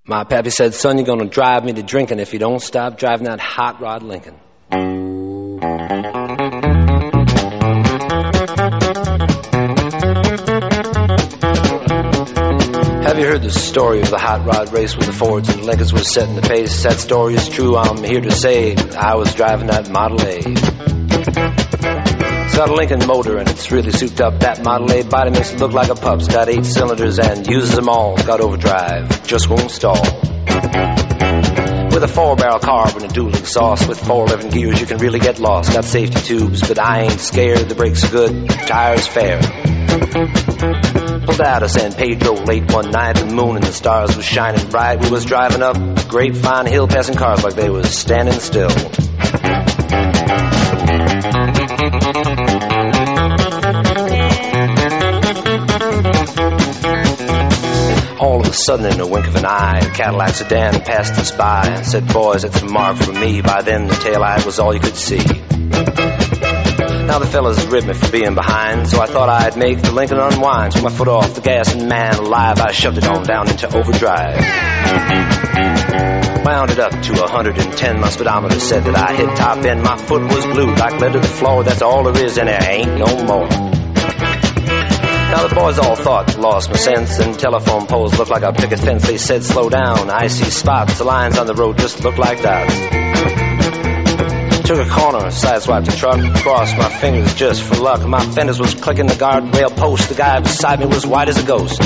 My pappy said, son, you're gonna drive me to drinking if you don't stop driving that hot rod Lincoln. Have you heard the story of the hot rod race where the Fords and Lincolns were setting the pace? That story is true, I'm here to say I was driving that Model A. It's got a Lincoln motor and it's really souped up. That Model A body makes it look like a pup's. Got 8 cylinders and uses them all. Got overdrive, just won't stall. With a 4-barrel carb and a dual exhaust, with 4 living gears you can really get lost. Got safety tubes, but I ain't scared. The brakes are good, tires fair. Pulled out of San Pedro late one night. The moon and the stars was shining bright. We was driving up a grapevine hill, passing cars like they was standing still. All of a sudden, in a wink of an eye, a Cadillac sedan passed us by and said, boys, that's a mark for me. By then, the taillight was all you could see. Now the fellas ribbed me for being behind, so I thought I'd make the Lincoln unwind. Took my foot off the gas and man alive, I shoved it on down into overdrive. Wound it up to 110, my speedometer said that I hit top end. My foot was glued like lead to the floor, that's all there is and there ain't no more. Now the boys all thought I lost my sense, and telephone poles looked like a picket fence. They said slow down, I see spots, the lines on the road just look like dots. Took a corner, sideswiped the truck, crossed my fingers just for luck. My fenders was clicking the guardrail post. The guy beside me was white as a ghost.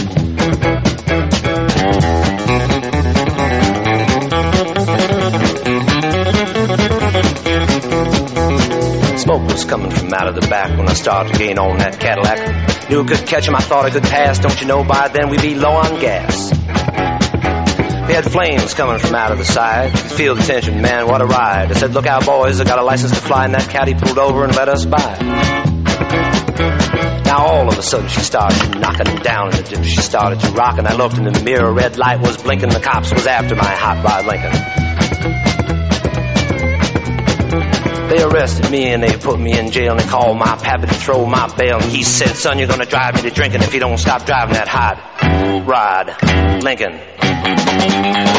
Smoke was coming from out of the back when I started to gain on that Cadillac. Knew I could catch him, I thought I could pass. Don't you know by then we'd be low on gas. We had flames coming from out of the side. You could feel the tension, man, what a ride. I said, look out, boys, I got a license to fly. And that caddy pulled over and let us by. Now all of a sudden she started knocking down in the dip. She started to rock and I looked in the mirror. Red light was blinking, the cops was after my hot rod Lincoln. They arrested me and they put me in jail and they called my pappy to throw my bail. And he said, son, you're gonna drive me to drinking if you don't stop driving that hot rod Lincoln.